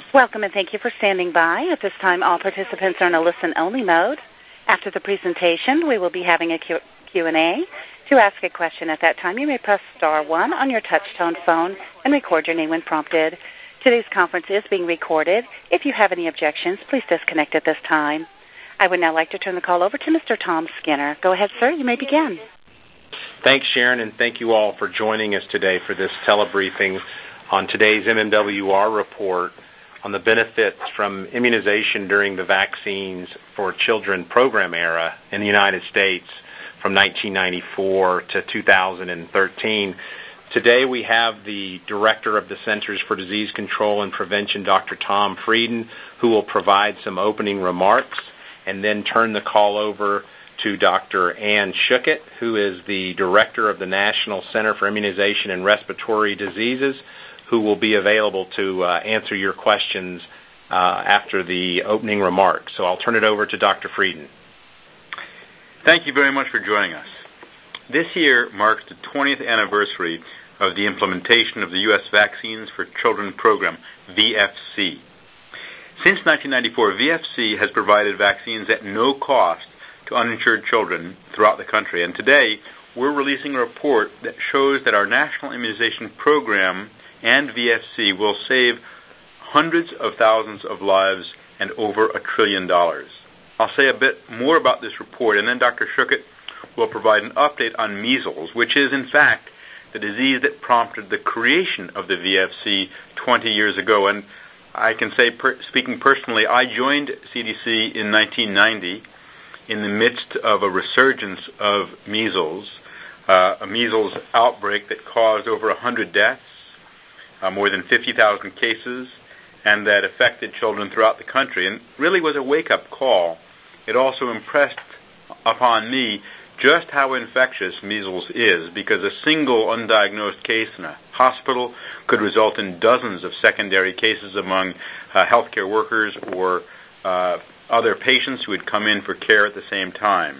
Welcome and thank you for standing by. At this time, all participants are in a listen-only mode. After the presentation, we will be having a Q&A. To ask a question at that time, you may press star 1 on your touch-tone phone and record your name when prompted. Today's conference is being recorded. If you have any objections, please disconnect at this time. I would now like to turn the call over to Mr. Tom Skinner. Go ahead, sir. You may begin. Thanks, Sharon, and thank you all for joining us today for this telebriefing on today's MMWR report on the benefits from immunization during the Vaccines for Children program era in the United States from 1994 to 2013. Today we have the Director of the Centers for Disease Control and Prevention, Dr. Tom Frieden, who will provide some opening remarks, and then turn the call over to Dr. Ann Schuchat, who is the Director of the National Center for Immunization and Respiratory Diseases, who will be available to answer your questions after the opening remarks. So I'll turn it over to Dr. Frieden. Thank you very much for joining us. This year marks the 20th anniversary of the implementation of the U.S. Vaccines for Children program, VFC. Since 1994, VFC has provided vaccines at no cost to uninsured children throughout the country. And today, we're releasing a report that shows that our national immunization program and VFC will save hundreds of thousands of lives and over $1 trillion. I'll say a bit more about this report, and then Dr. Schuchat will provide an update on measles, which is, in fact, the disease that prompted the creation of the VFC 20 years ago. And I can say, speaking personally, I joined CDC in 1990 in the midst of a resurgence of measles, a measles outbreak that caused over 100 deaths, more than 50,000 cases, and that affected children throughout the country, and really was a wake-up call. It also impressed upon me just how infectious measles is, because a single undiagnosed case in a hospital could result in dozens of secondary cases among healthcare workers or other patients who would come in for care at the same time.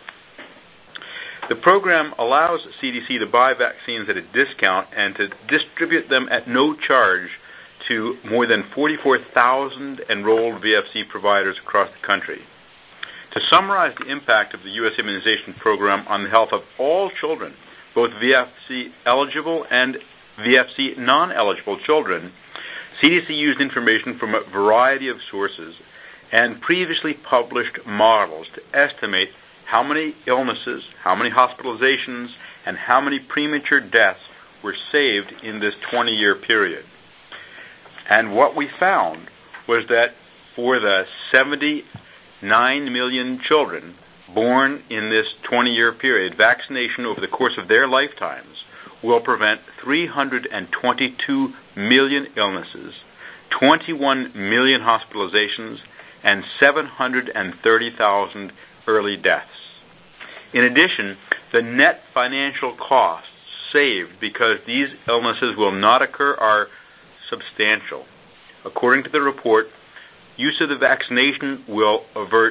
The program allows CDC to buy vaccines at a discount and to distribute them at no charge to more than 44,000 enrolled VFC providers across the country. To summarize the impact of the U.S. immunization program on the health of all children, both VFC-eligible and VFC-non-eligible children, CDC used information from a variety of sources and previously published models to estimate how many illnesses, how many hospitalizations, and how many premature deaths were saved in this 20-year period. And what we found was that for the 79 million children born in this 20-year period, vaccination over the course of their lifetimes will prevent 322 million illnesses, 21 million hospitalizations, and 730,000 early deaths. In addition, the net financial costs saved because these illnesses will not occur are substantial. According to the report, use of the vaccination will avert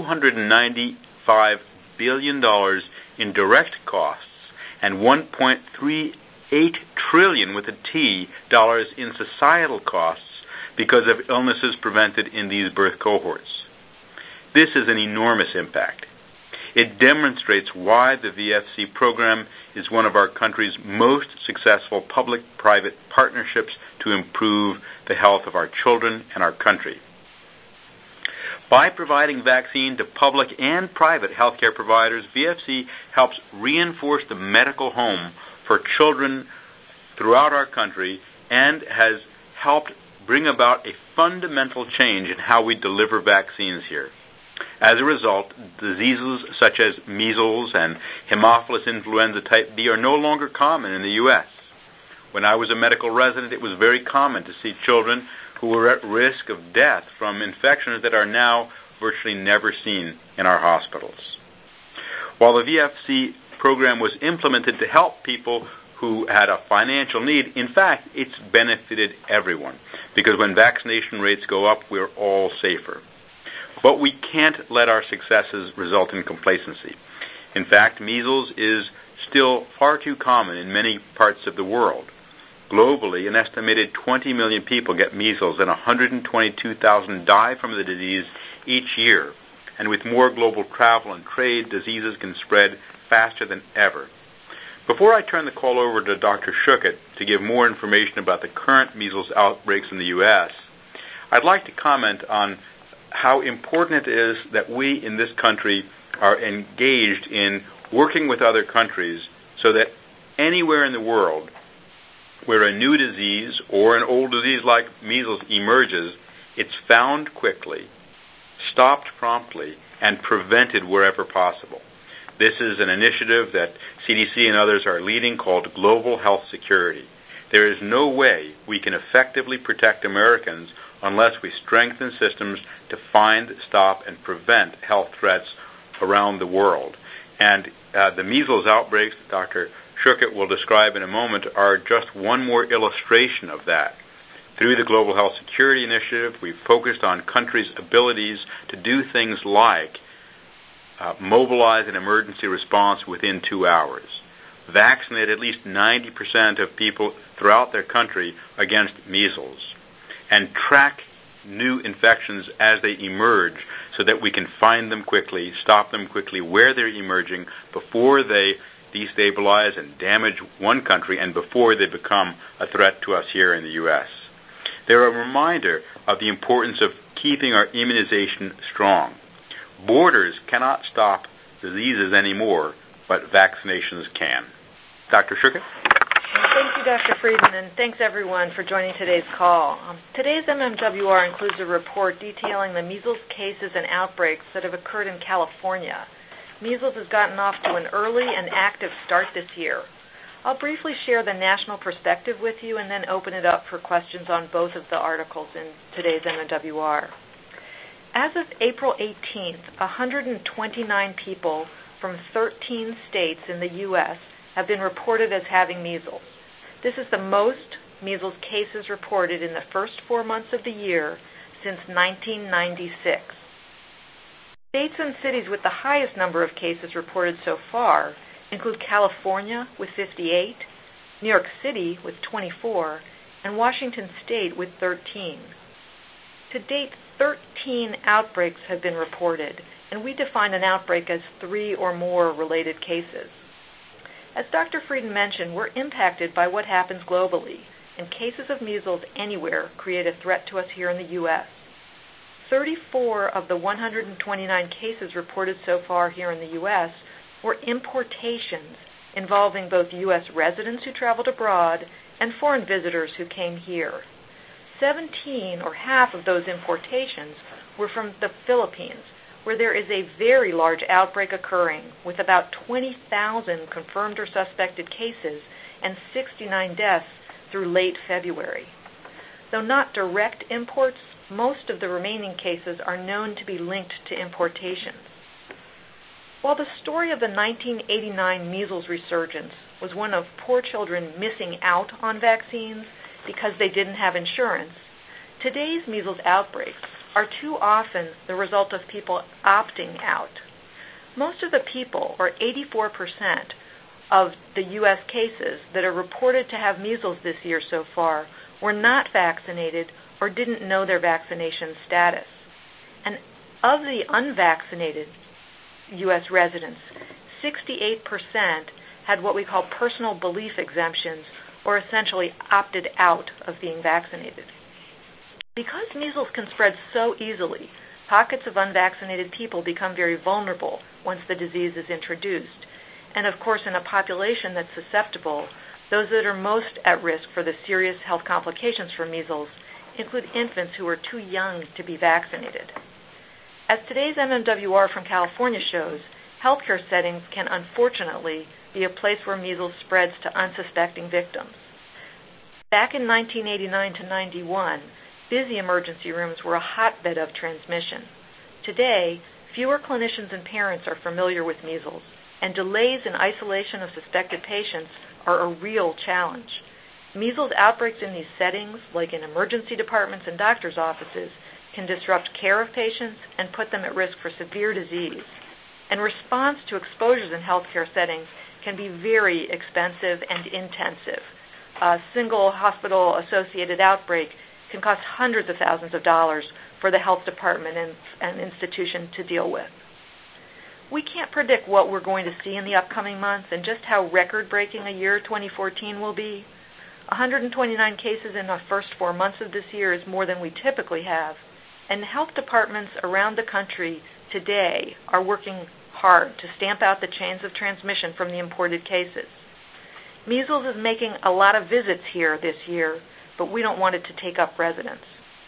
$295 billion in direct costs and $1.38 trillion with a T dollars in societal costs because of illnesses prevented in these birth cohorts. This is an enormous impact. It demonstrates why the VFC program is one of our country's most successful public-private partnerships to improve the health of our children and our country. By providing vaccine to public and private healthcare providers, VFC helps reinforce the medical home for children throughout our country and has helped bring about a fundamental change in how we deliver vaccines here. As a result, diseases such as measles and Haemophilus influenza type B are no longer common in the U.S. When I was a medical resident, it was very common to see children who were at risk of death from infections that are now virtually never seen in our hospitals. While the VFC program was implemented to help people who had a financial need, in fact, it's benefited everyone, because when vaccination rates go up, we're all safer. But we can't let our successes result in complacency. In fact, measles is still far too common in many parts of the world. Globally, an estimated 20 million people get measles and 122,000 die from the disease each year. And with more global travel and trade, diseases can spread faster than ever. Before I turn the call over to Dr. Schuchat to give more information about the current measles outbreaks in the U.S., I'd like to comment on how important it is that we in this country are engaged in working with other countries so that anywhere in the world where a new disease or an old disease like measles emerges, it's found quickly, stopped promptly, and prevented wherever possible. This is an initiative that CDC and others are leading called Global Health Security. There is no way we can effectively protect Americans unless we strengthen systems to find, stop, and prevent health threats around the world. And the measles outbreaks that Dr. Schuchat will describe in a moment are just one more illustration of that. Through the Global Health Security Initiative, we've focused on countries' abilities to do things like mobilize an emergency response within 2 hours, vaccinate at least 90% of people throughout their country against measles, and track new infections as they emerge so that we can find them quickly, stop them quickly where they're emerging before they destabilize and damage one country and before they become a threat to us here in the U.S. They're a reminder of the importance of keeping our immunization strong. Borders cannot stop diseases anymore, but vaccinations can. Dr. Schuchat? Thank you, Dr. Friedman, and thanks everyone for joining today's call. Today's MMWR includes a report detailing the measles cases and outbreaks that have occurred in California. Measles has gotten off to an early and active start this year. I'll briefly share the national perspective with you and then open it up for questions on both of the articles in today's MMWR. As of April 18th, 129 people from 13 states in the U.S. have been reported as having measles. This is the most measles cases reported in the first 4 months of the year since 1996. States and cities with the highest number of cases reported so far include California with 58, New York City with 24, and Washington State with 13. To date, 13 outbreaks have been reported, and we define an outbreak as 3 or more related cases. As Dr. Frieden mentioned, we're impacted by what happens globally, and cases of measles anywhere create a threat to us here in the U.S. 34 of the 129 cases reported so far here in the U.S. were importations involving both U.S. residents who traveled abroad and foreign visitors who came here. 17, or half of those importations, were from the Philippines, where there is a very large outbreak occurring with about 20,000 confirmed or suspected cases and 69 deaths through late February. Though not direct imports, most of the remaining cases are known to be linked to importations. While the story of the 1989 measles resurgence was one of poor children missing out on vaccines because they didn't have insurance, today's measles outbreaks are too often the result of people opting out. Most of the people, or 84% of the U.S. cases that are reported to have measles this year so far, were not vaccinated or didn't know their vaccination status. And of the unvaccinated U.S. residents, 68% had what we call personal belief exemptions, or essentially opted out of being vaccinated. Because measles can spread so easily, pockets of unvaccinated people become very vulnerable once the disease is introduced. And of course, in a population that's susceptible, those that are most at risk for the serious health complications from measles include infants who are too young to be vaccinated. As today's MMWR from California shows, healthcare settings can unfortunately be a place where measles spreads to unsuspecting victims. Back in 1989 to 91, busy emergency rooms were a hotbed of transmission. Today, fewer clinicians and parents are familiar with measles, and delays in isolation of suspected patients are a real challenge. Measles outbreaks in these settings, like in emergency departments and doctors' offices, can disrupt care of patients and put them at risk for severe disease. And response to exposures in healthcare settings can be very expensive and intensive. a single hospital-associated outbreak can cost hundreds of thousands of dollars for the health department and institution to deal with. We can't predict what we're going to see in the upcoming months and just how record-breaking a year 2014 will be. 129 cases in the first 4 months of this year is more than we typically have, and health departments around the country today are working hard to stamp out the chains of transmission from the imported cases. Measles is making a lot of visits here this year, but we don't want it to take up residence.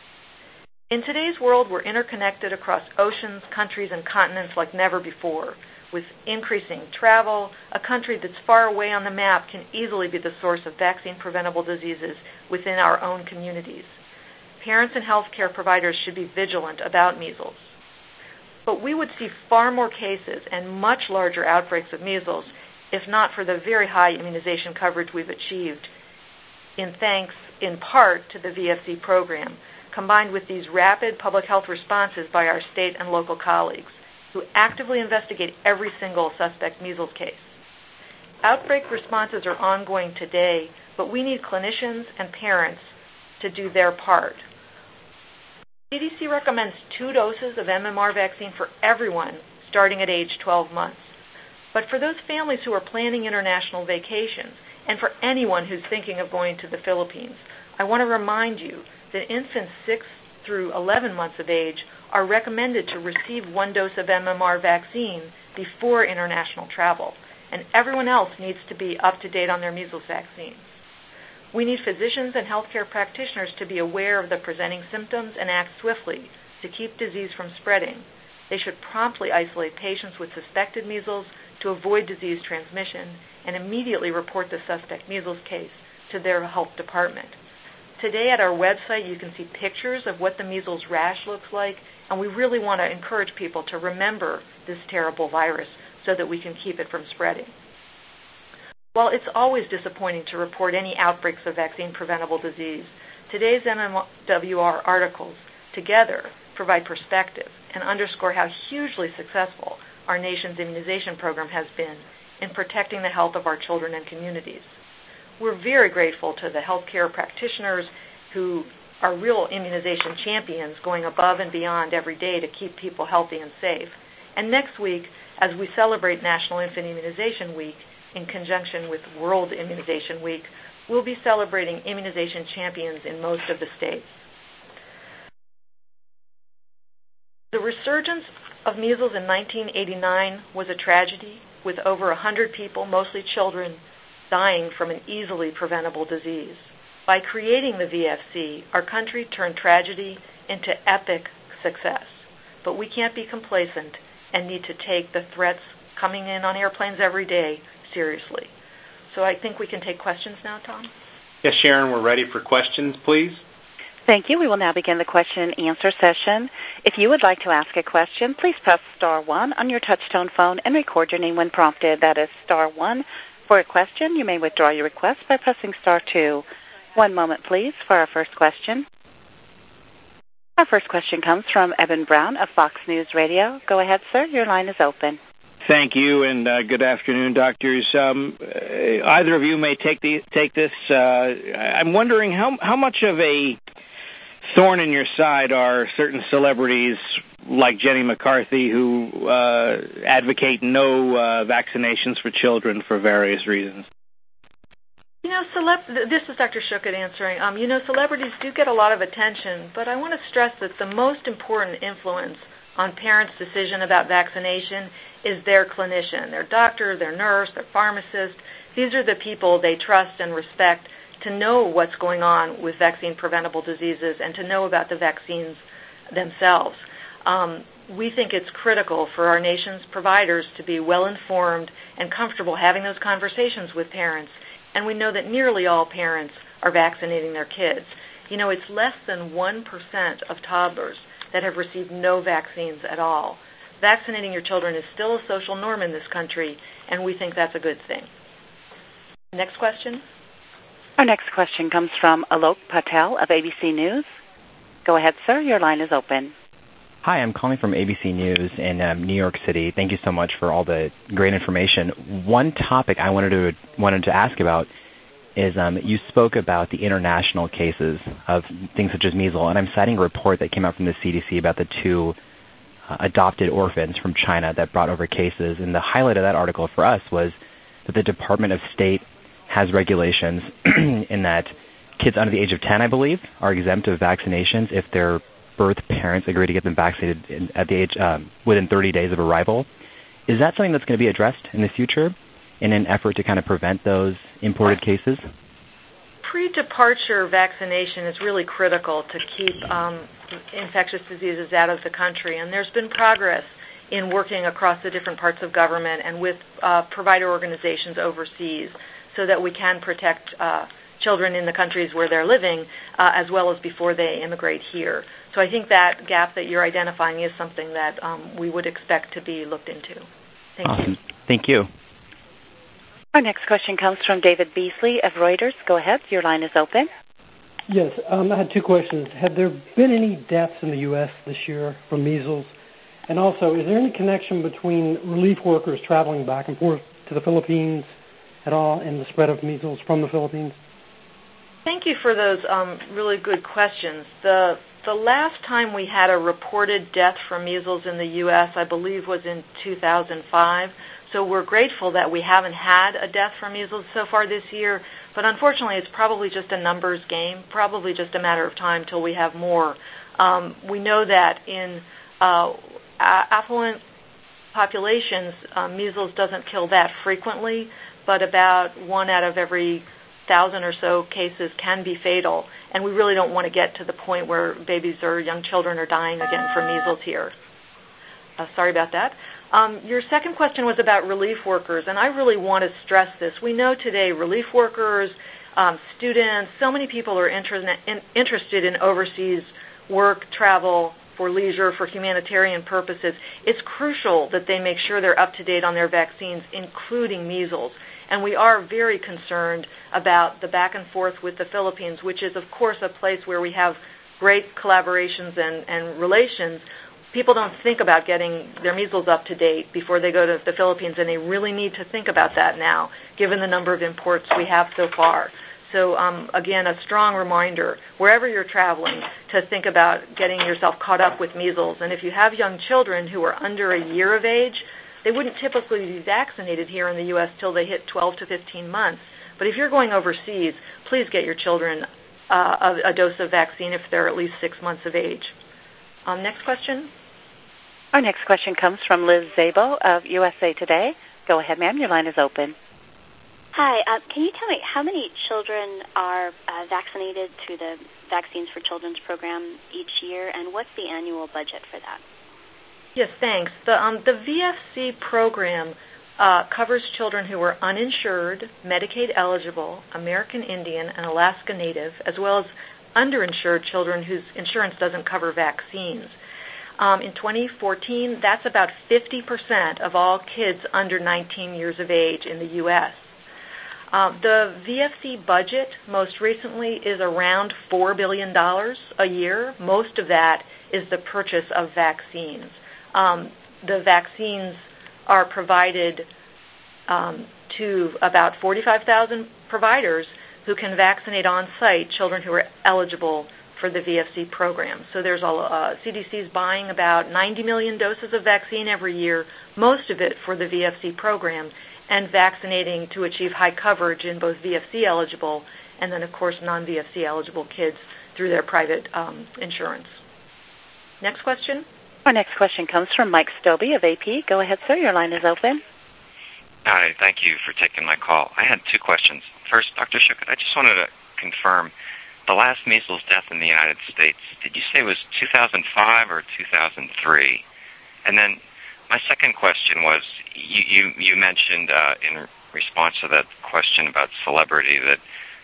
In today's world, we're interconnected across oceans, countries, and continents like never before. With increasing travel, a country that's far away on the map can easily be the source of vaccine-preventable diseases within our own communities. Parents and healthcare providers should be vigilant about measles. But we would see far more cases and much larger outbreaks of measles if not for the very high immunization coverage we've achieved, thanks in part to the VFC program, combined with these rapid public health responses by our state and local colleagues, who actively investigate every single suspect measles case. Outbreak responses are ongoing today, but we need clinicians and parents to do their part. CDC recommends 2 doses of MMR vaccine for everyone starting at age 12 months. But for those families who are planning international vacations, and for anyone who's thinking of going to the Philippines, I want to remind you that infants 6 through 11 months of age are recommended to receive 1 dose of MMR vaccine before international travel, and everyone else needs to be up to date on their measles vaccine. We need physicians and healthcare practitioners to be aware of the presenting symptoms and act swiftly to keep disease from spreading. They should promptly isolate patients with suspected measles to avoid disease transmission and immediately report the suspect measles case to their health department. Today at our website, you can see pictures of what the measles rash looks like, and we really want to encourage people to remember this terrible virus so that we can keep it from spreading. While it's always disappointing to report any outbreaks of vaccine-preventable disease, today's MMWR articles together provide perspective and underscore how hugely successful our nation's immunization program has been in protecting the health of our children and communities. We're very grateful to the healthcare practitioners who are real immunization champions, going above and beyond every day to keep people healthy and safe. And next week, as we celebrate National Infant Immunization Week in conjunction with World Immunization Week, we'll be celebrating immunization champions in most of the states. The resurgence of measles in 1989 was a tragedy, with over 100 people, mostly children, dying from an easily preventable disease. By creating the VFC, our country turned tragedy into epic success. But we can't be complacent and need to take the threats coming in on airplanes every day seriously. So I think we can take questions now, Tom? Yes, Sharon, we're ready for questions, please. Thank you. We will now begin the question and answer session. If you would like to ask a question, please press star 1 on your touch-tone phone and record your name when prompted. That is star 1. For a question, you may withdraw your request by pressing star 2. One moment, please, for our first question. Our first question comes from Evan Brown of Fox News Radio. Go ahead, sir. Your line is open. Thank you, and good afternoon, doctors. Either of you may take this. I'm wondering how much of a thorn in your side are certain celebrities like Jenny McCarthy who advocate no vaccinations for children for various reasons? You know, this is Dr. Schuchat answering. Celebrities do get a lot of attention, but I want to stress that the most important influence on parents' decision about vaccination is their clinician, their doctor, their nurse, their pharmacist. These are the people they trust and respect to know what's going on with vaccine-preventable diseases and to know about the vaccines themselves. We think it's critical for our nation's providers to be well-informed and comfortable having those conversations with parents, and we know that nearly all parents are vaccinating their kids. You know, it's less than 1% of toddlers that have received no vaccines at all. Vaccinating your children is still a social norm in this country, and we think that's a good thing. Next question. Our next question comes from Alok Patel of ABC News. Go ahead, sir. Your line is open. Hi, I'm calling from ABC News in New York City. Thank you so much for all the great information. One topic I wanted to ask about is you spoke about the international cases of things such as measles, and I'm citing a report that came out from the CDC about the 2 adopted orphans from China that brought over cases. And the highlight of that article for us was that the Department of State has regulations in that kids under the age of 10, I believe, are exempt of vaccinations if their birth parents agree to get them vaccinated at the age within 30 days of arrival. Is that something that's going to be addressed in the future in an effort to kind of prevent those imported cases? Pre-departure vaccination is really critical to keep infectious diseases out of the country, and there's been progress in working across the different parts of government and with provider organizations overseas so that we can protect children in the countries where they're living as well as before they immigrate here. So I think that gap that you're identifying is something that we would expect to be looked into. Thank you. Thank you. Our next question comes from David Beasley of Reuters. Go ahead. Your line is open. Yes, I had 2 questions. Have there been any deaths in the U.S. this year from measles? And also, is there any connection between relief workers traveling back and forth to the Philippines at all and the spread of measles from the Philippines? Thank you for those really good questions. The last time we had a reported death from measles in the U.S., I believe, was in 2005. So we're grateful that we haven't had a death from measles so far this year. But unfortunately, it's probably just a numbers game, probably just a matter of time till we have more. We know that in affluent populations, measles doesn't kill that frequently, but about 1 out of every 1,000 or so cases can be fatal, and we really don't want to get to the point where babies or young children are dying again from measles here. Sorry about that. Your second question was about relief workers, and I really want to stress this. We know today relief workers, students, so many people are interested in overseas work, travel, for leisure, for humanitarian purposes. It's crucial that they make sure they're up to date on their vaccines, including measles. And we are very concerned about the back and forth with the Philippines, which is, of course, a place where we have great collaborations and relations. People don't think about getting their measles up to date before they go to the Philippines, and they really need to think about that now, given the number of imports we have so far. So, again, a strong reminder, wherever you're traveling, to think about getting yourself caught up with measles. And if you have young children who are under a year of age, they wouldn't typically be vaccinated here in the U.S. till they hit 12 to 15 months. But if you're going overseas, please get your children a dose of vaccine if they're at least 6 months of age. Next question. Our next question comes from Liz Szabo of USA Today. Go ahead, ma'am. Your line is open. Hi. Can you tell me how many children are vaccinated through the Vaccines for Children's program each year, and what's the annual budget for that? Yes, thanks. The VFC program covers children who are uninsured, Medicaid eligible, American Indian, and Alaska Native, as well as underinsured children whose insurance doesn't cover vaccines. In 2014, that's about 50% of all kids under 19 years of age in the U.S. The VFC budget most recently is around $4 billion a year. Most of that is the purchase of vaccines. The vaccines are provided to about 45,000 providers who can vaccinate on-site children who are eligible for the VFC program. So there's CDC's buying about 90 million doses of vaccine every year, most of it for the VFC program, and vaccinating to achieve high coverage in both VFC eligible and then, of course, non-VFC eligible kids through their private insurance. Next question. Our next question comes from Mike Stobbe of AP. Go ahead, sir. Your line is open. Hi. Thank you for taking my call. I had 2 questions. First, Dr. Schuchat, I just wanted to confirm the last measles death in the United States, did you say it was 2005 or 2003? And then my second question was, you mentioned in response to that question about celebrity that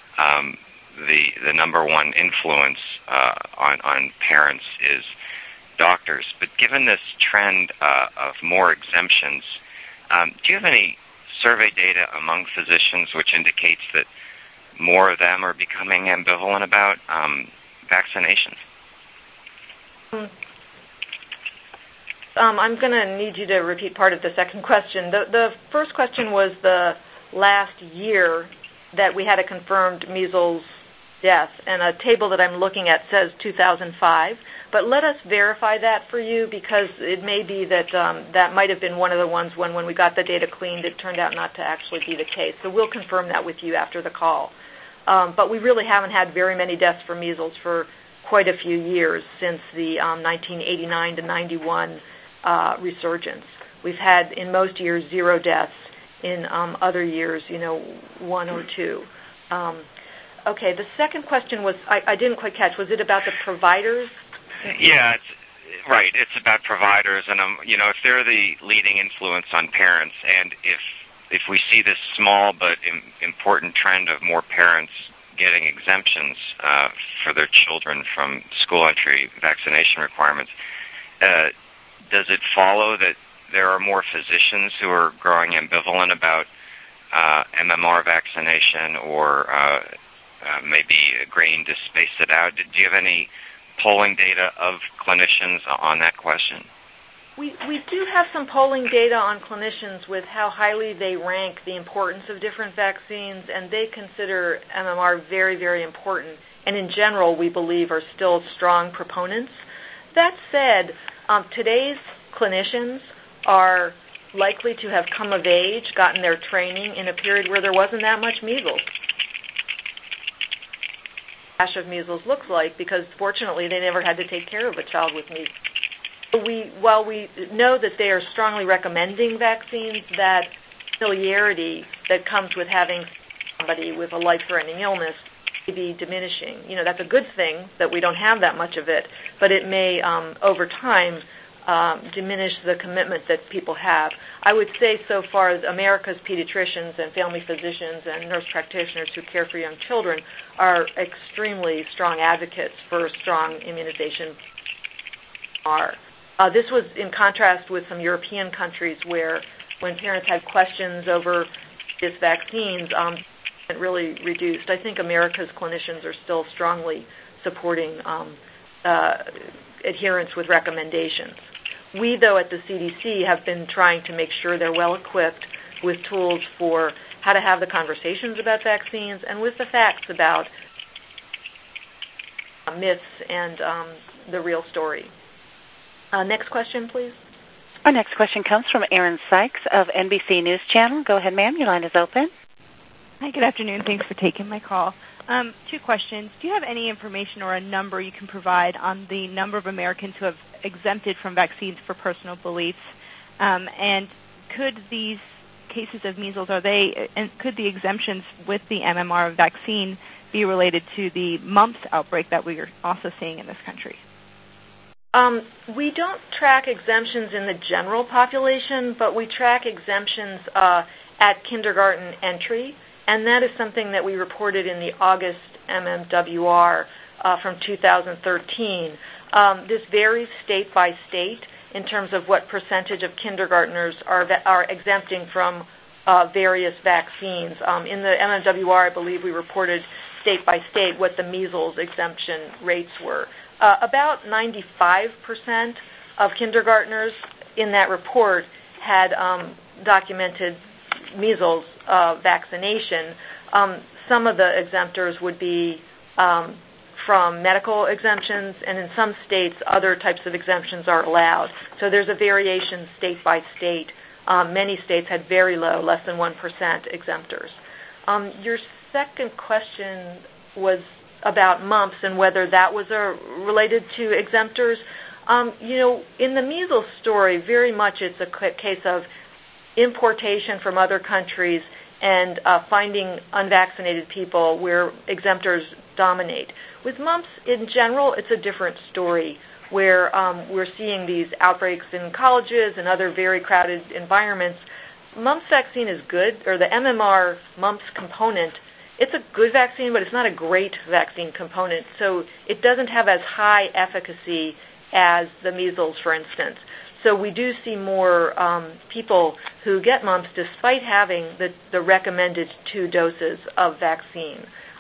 the number one influence on parents is doctors. But given this trend of more exemptions, do you have any survey data among physicians which indicates that more of them are becoming ambivalent about vaccinations? I'm going to need you to repeat part of the second question. The first question was the last year that we had a confirmed measles death, and a table that I'm looking at says 2005. But let us verify that for you, because it may be that that might have been one of the ones when we got the data cleaned, it turned out not to actually be the case. So we'll confirm that with you after the call. But we really haven't had very many deaths for measles for quite a few years since the 1989 to 91 resurgence. We've had, in most years, 0 deaths. In other years, 1 or 2. Okay, the second question was, I didn't quite catch, was it about the providers? Yeah, right. It's about providers, and if they're the leading influence on parents, and if we see this small but important trend of more parents getting exemptions for their children from school entry vaccination requirements, does it follow that there are more physicians who are growing ambivalent about MMR vaccination, or maybe agreeing to space it out? Do you have any polling data of clinicians on that question? We do have some polling data on clinicians with how highly they rank the importance of different vaccines, and they consider MMR very, very important, and in general, we believe, are still strong proponents. That said, today's clinicians are likely to have come of age, gotten their training in a period where there wasn't that much measles. Of measles looks like, because fortunately they never had to take care of a child with measles. While we know that they are strongly recommending vaccines, that familiarity that comes with having somebody with a life-threatening illness may be diminishing. That's a good thing that we don't have that much of it, but it may, over time, diminish the commitment that people have. I would say so far America's pediatricians and family physicians and nurse practitioners who care for young children are extremely strong advocates for strong immunization. This was in contrast with some European countries where when parents had questions over these vaccines, it really reduced. I think America's clinicians are still strongly supporting adherence with recommendations. We, though, at the CDC have been trying to make sure they're well-equipped with tools for how to have the conversations about vaccines and with the facts about myths and the real story. Next question, please. Our next question comes from Erin Sykes of NBC News Channel. Go ahead, ma'am. Your line is open. Hi, good afternoon. Thanks for taking my call. 2 questions. Do you have any information or a number you can provide on the number of Americans who have exempted from vaccines for personal beliefs? And could these cases of measles, could the exemptions with the MMR vaccine be related to the mumps outbreak that we are also seeing in this country? We don't track exemptions in the general population, but we track exemptions at kindergarten entry, and that is something that we reported in the August MMWR from 2013. This varies state by state in terms of what percentage of kindergartners are exempting from various vaccines. In the MMWR, I believe we reported state by state what the measles exemption rates were. About 95% of kindergartners in that report had documented measles vaccination. Some of the exemptors would be from medical exemptions, and in some states, other types of exemptions are allowed. So there's a variation state by state. Many states had very low, less than 1% exemptors. Your second question was about mumps and whether that was related to exemptors. In the measles story, very much it's a case of importation from other countries and finding unvaccinated people where exemptors dominate. With mumps, in general, it's a different story where we're seeing these outbreaks in colleges and other very crowded environments. Mumps vaccine is good, or the MMR mumps component, it's a good vaccine, but it's not a great vaccine component, so it doesn't have as high efficacy as the measles, for instance. So we do see more people who get mumps despite having the recommended 2 doses of vaccine.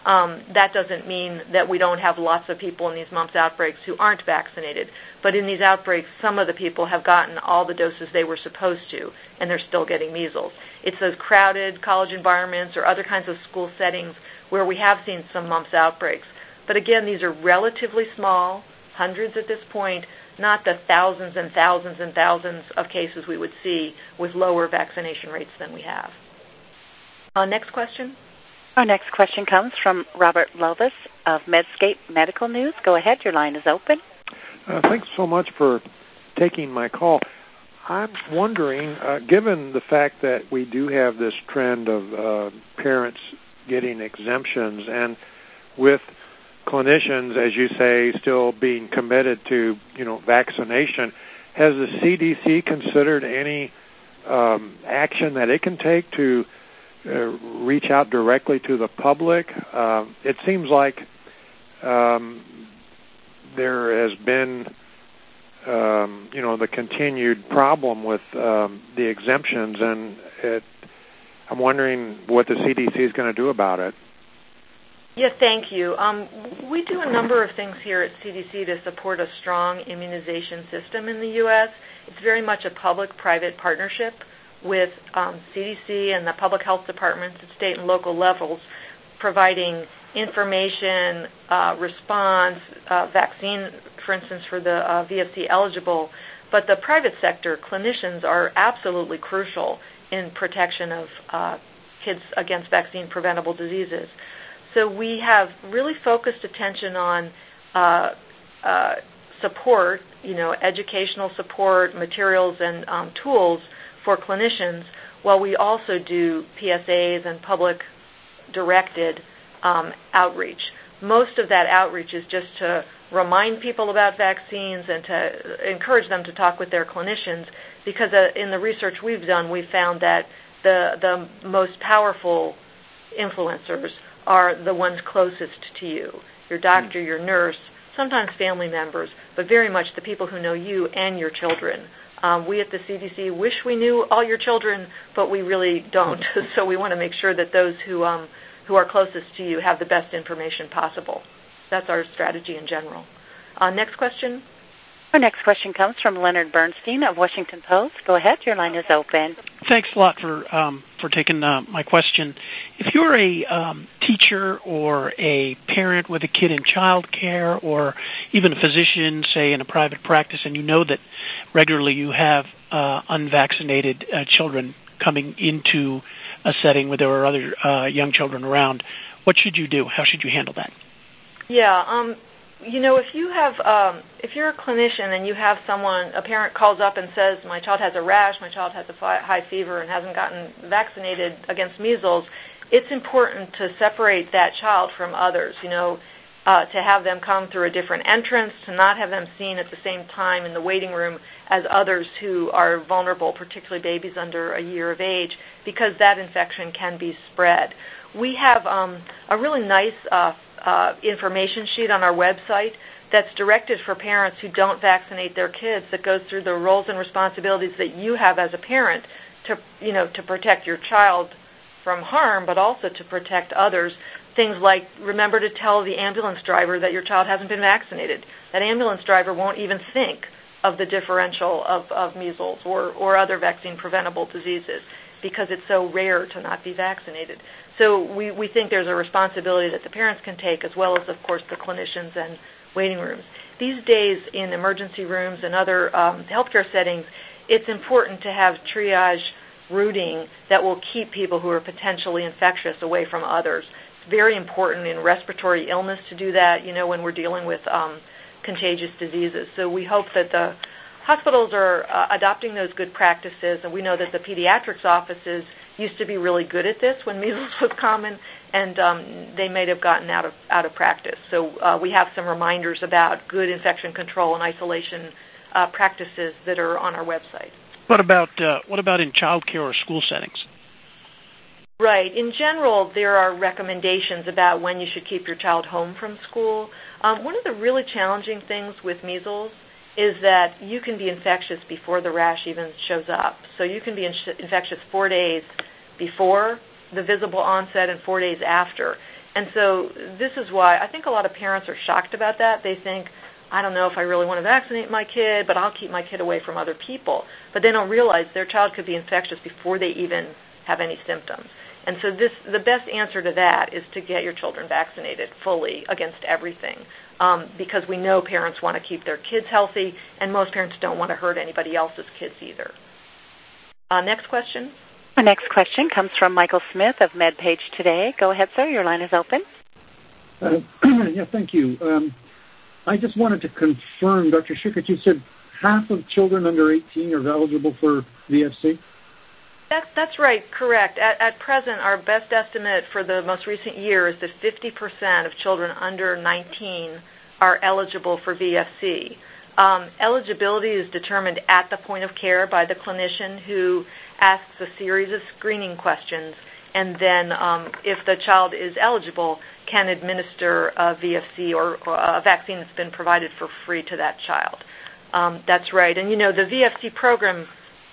That doesn't mean that we don't have lots of people in these mumps outbreaks who aren't vaccinated. But in these outbreaks, some of the people have gotten all the doses they were supposed to, and they're still getting measles. It's those crowded college environments or other kinds of school settings where we have seen some mumps outbreaks. But again, these are relatively small, hundreds at this point, not the thousands and thousands and thousands of cases we would see with lower vaccination rates than we have. Next question. Our next question comes from Robert Lovis of Medscape Medical News. Go ahead. Your line is open. Thanks so much for taking my call. I'm wondering, given the fact that we do have this trend of parents getting exemptions, and with clinicians, as you say, still being committed to, vaccination, has the CDC considered any action that it can take to reach out directly to the public? It seems like there has been, the continued problem with the exemptions, and I'm wondering what the CDC is going to do about it. Yes, thank you. We do a number of things here at CDC to support a strong immunization system in the U.S. It's very much a public-private partnership with CDC and the public health departments at state and local levels, providing information, response, vaccine, for instance, for the VFC eligible. But the private sector, clinicians are absolutely crucial in protection of kids against vaccine-preventable diseases. So we have really focused attention on support, educational support, materials, and tools for clinicians, while we also do PSAs and public-directed outreach. Most of that outreach is just to remind people about vaccines and to encourage them to talk with their clinicians, because in the research we've done, we've found that the most powerful influencers are the ones closest to you, your doctor, your nurse, sometimes family members, but very much the people who know you and your children. We at the CDC wish we knew all your children, but we really don't. So we want to make sure that those who are closest to you have the best information possible. That's our strategy in general. Next question. Our next question comes from Leonard Bernstein of Washington Post. Go ahead. Your line is open. Thanks a lot for taking my question. If you're a teacher or a parent with a kid in child care, or even a physician, say, in a private practice, and you know that regularly you have unvaccinated children coming into a setting where there are other young children around, what should you do? How should you handle that? Yeah, if you're a clinician and you have a parent calls up and says, my child has a rash, my child has a high fever and hasn't gotten vaccinated against measles, it's important to separate that child from others, to have them come through a different entrance, to not have them seen at the same time in the waiting room as others who are vulnerable, particularly babies under a year of age, because that infection can be spread. We have a really nice information sheet on our website that's directed for parents who don't vaccinate their kids, that goes through the roles and responsibilities that you have as a parent to protect your child from harm, but also to protect others. Things like, remember to tell the ambulance driver that your child hasn't been vaccinated. That ambulance driver won't even think of the differential of measles or other vaccine-preventable diseases because it's so rare to not be vaccinated. So we think there's a responsibility that the parents can take, as well as, of course, the clinicians and waiting rooms. These days, in emergency rooms and other healthcare settings, it's important to have triage routing that will keep people who are potentially infectious away from others. It's very important in respiratory illness to do that, when we're dealing with contagious diseases. So we hope that the hospitals are adopting those good practices, and we know that the pediatrics offices used to be really good at this when measles was common, and they may have gotten out of practice. So we have some reminders about good infection control and isolation practices that are on our website. What about in child care or school settings? Right. In general, there are recommendations about when you should keep your child home from school. One of the really challenging things with measles is that you can be infectious before the rash even shows up. So you can be infectious 4 days before the visible onset and 4 days after. And so this is why I think a lot of parents are shocked about that. They think, I don't know if I really want to vaccinate my kid, but I'll keep my kid away from other people. But they don't realize their child could be infectious before they even have any symptoms. And so the best answer to that is to get your children vaccinated fully against everything, because we know parents want to keep their kids healthy, and most parents don't want to hurt anybody else's kids either. Next question. Our next question comes from Michael Smith of MedPage Today. Go ahead, sir. Your line is open. Yeah, thank you. I just wanted to confirm, Dr. Schuchat, you said half of children under 18 are eligible for VFC? That's right, correct. At present, our best estimate for the most recent year is that 50% of children under 19 are eligible for VFC. Eligibility is determined at the point of care by the clinician who asks a series of screening questions, and then if the child is eligible, can administer a VFC or a vaccine that's been provided for free to that child. That's right. And, the VFC program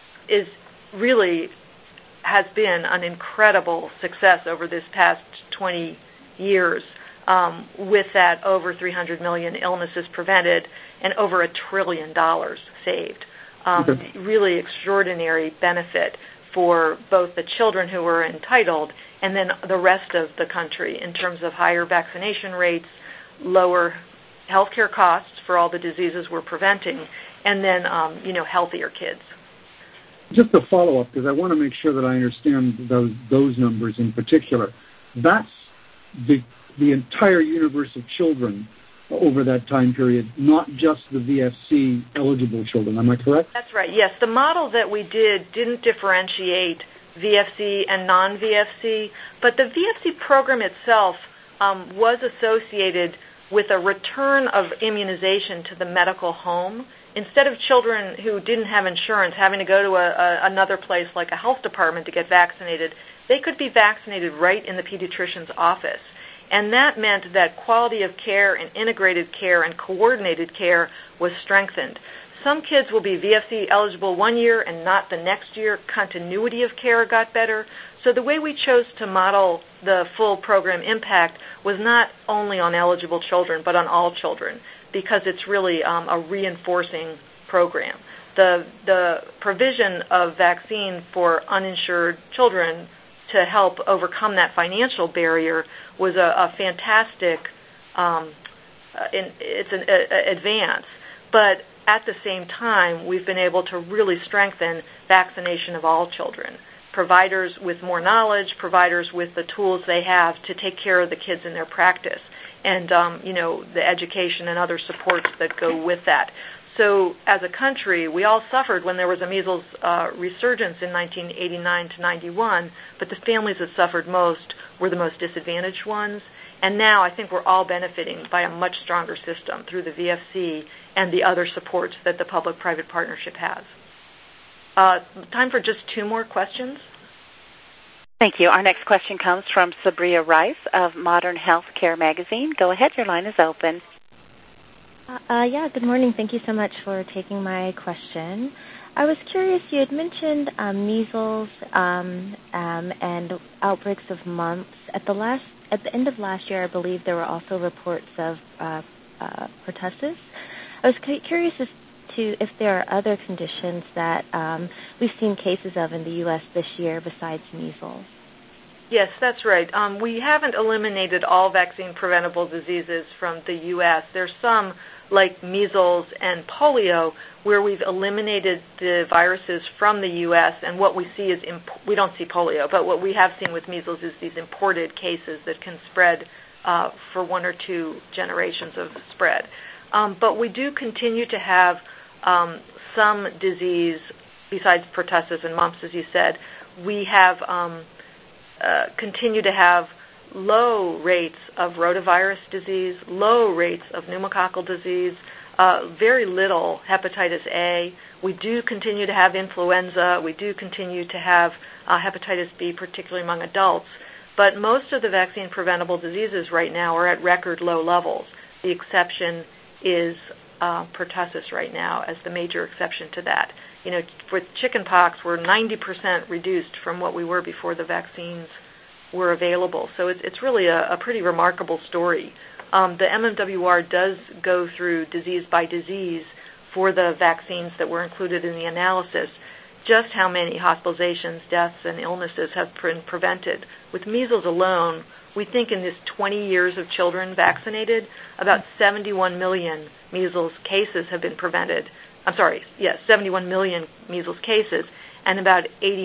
has been an incredible success over this past 20 years, with that over 300 million illnesses prevented and over $1 trillion saved. Really extraordinary benefit for both the children who were entitled and then the rest of the country in terms of higher vaccination rates, lower healthcare costs for all the diseases we're preventing, and then, healthier kids. Just a follow-up, because I want to make sure that I understand those numbers in particular. That's the entire universe of children over that time period, not just the VFC eligible children. Am I correct? That's right. Yes, the model that we didn't differentiate VFC and non-VFC, but the VFC program itself was associated with a return of immunization to the medical home. Instead of children who didn't have insurance having to go to another place like a health department to get vaccinated, they could be vaccinated right in the pediatrician's office. And that meant that quality of care and integrated care and coordinated care was strengthened. Some kids will be VFC eligible one year and not the next year. Continuity of care got better. So the way we chose to model the full program impact was not only on eligible children, but on all children, because it's really a reinforcing program. The provision of vaccine for uninsured children to help overcome that financial barrier was a fantastic advance. But at the same time, we've been able to really strengthen vaccination of all children. Providers with more knowledge, providers with the tools they have to take care of the kids in their practice, and the education and other supports that go with that. So as a country, we all suffered when there was a measles resurgence in 1989 to 91, but the families that suffered most were the most disadvantaged ones. And now I think we're all benefiting by a much stronger system through the VFC and the other supports that the public-private partnership has. Time for just two more questions. Thank you. Our next question comes from Sabria Rice of Modern Healthcare Magazine. Go ahead. Your line is open. Good morning. Thank you so much for taking my question. I was curious, you had mentioned measles and outbreaks of mumps. At the end of last year, I believe there were also reports of pertussis. I was curious as to if there are other conditions that we've seen cases of in the U.S. this year besides measles. Yes, that's right. We haven't eliminated all vaccine-preventable diseases from the U.S. There's some, like measles and polio, where we've eliminated the viruses from the U.S., and what we see is, we don't see polio, but what we have seen with measles is these imported cases that can spread for one or two generations of spread. But we do continue to have some disease, besides pertussis and mumps, as you said. We have continue to have low rates of rotavirus disease, low rates of pneumococcal disease, very little hepatitis A. We do continue to have influenza. We do continue to have hepatitis B, particularly among adults. But most of the vaccine-preventable diseases right now are at record low levels. The exception is pertussis right now as the major exception to that. For chickenpox, we're 90% reduced from what we were before the vaccines were available. So it's really a pretty remarkable story. The MMWR does go through disease by disease for the vaccines that were included in the analysis, just how many hospitalizations, deaths, and illnesses have been prevented. With measles alone, we think in this 20 years of children vaccinated, about 71 million measles cases have been prevented. 71 million measles cases, and about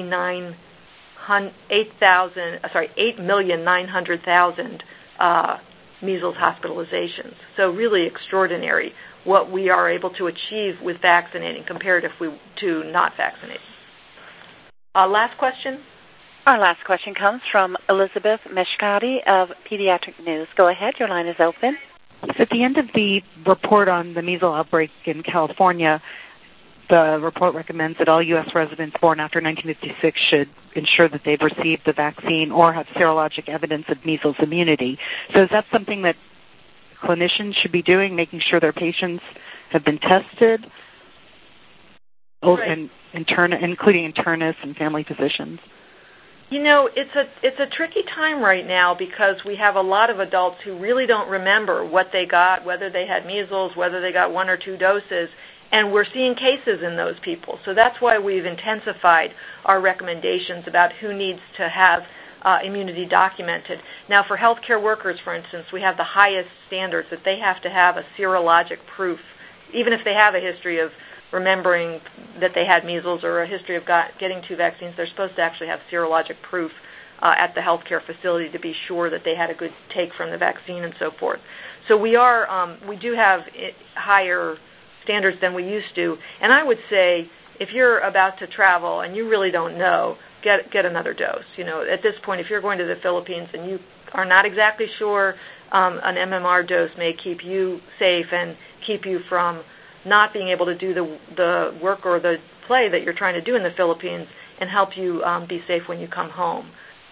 8,900,000 measles hospitalizations. So really extraordinary what we are able to achieve with vaccinating compared to not vaccinating. Last question. Our last question comes from Elizabeth Meshkati of Pediatric News. Go ahead. Your line is open. At the end of the report on the measles outbreak in California, the report recommends that all U.S. residents born after 1956 should ensure that they've received the vaccine or have serologic evidence of measles immunity. So is that something that clinicians should be doing, making sure their patients have been tested, right, and including internists and family physicians? You know, it's a tricky time right now because we have a lot of adults who really don't remember what they got, whether they had measles, whether they got 1 or 2 doses, and we're seeing cases in those people. So that's why we've intensified our recommendations about who needs to have immunity documented. Now, for healthcare workers, for instance, we have the highest standards that they have to have a serologic proof. Even if they have a history of remembering that they had measles or a history of getting 2 vaccines, they're supposed to actually have serologic proof at the healthcare facility to be sure that they had a good take from the vaccine and so forth. So we do have higher standards than we used to. And I would say if you're about to travel and you really don't know, get another dose. You know, at this point, if you're going to the Philippines and you are not exactly sure, an MMR dose may keep you safe and keep you from not being able to do the work or the play that you're trying to do in the Philippines and help you be safe when you come home.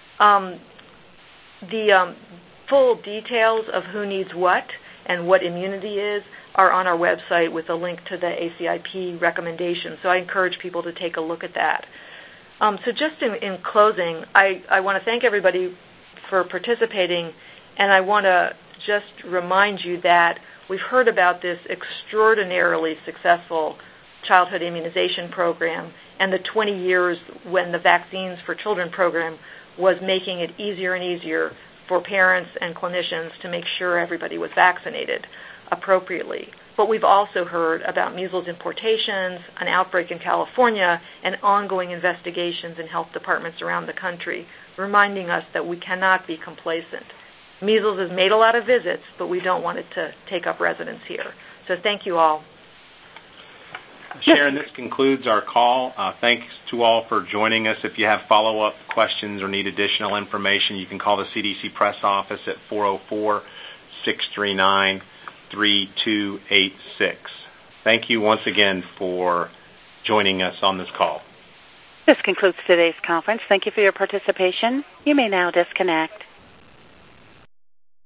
The full details of who needs what and what immunity is are on our website with a link to the ACIP recommendations. So I encourage people to take a look at that. So just in closing, I want to thank everybody for participating, and I want to just remind you that we've heard about this extraordinarily successful childhood immunization program and the 20 years when the Vaccines for Children program was making it easier and easier for parents and clinicians to make sure everybody was vaccinated appropriately. But we've also heard about measles importations, an outbreak in California, and ongoing investigations in health departments around the country, reminding us that we cannot be complacent. Measles has made a lot of visits, but we don't want it to take up residence here. So thank you all. Sharon, this concludes our call. Thanks to all for joining us. If you have follow-up questions or need additional information, you can call the CDC press office at 404-639-3286. Thank you once again for joining us on this call. This concludes today's conference. Thank you for your participation. You may now disconnect.